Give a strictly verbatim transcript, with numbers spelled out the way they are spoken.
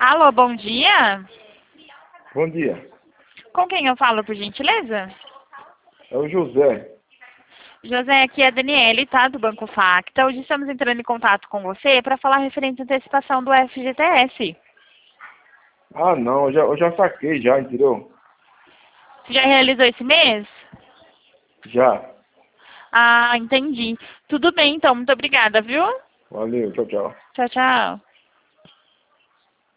Alô, bom dia. Bom dia. Com quem eu falo, por gentileza? É o José. José, aqui é a Daniele, tá? Do Banco Facta. Hoje estamos entrando em contato com você para falar referente à antecipação do F G T S. Ah, não, eu já, eu já saquei já, entendeu? Você já realizou esse mês? Já. Ah, entendi. Tudo bem, então. Muito obrigada, viu? Valeu, tchau, tchau. Tchau, tchau.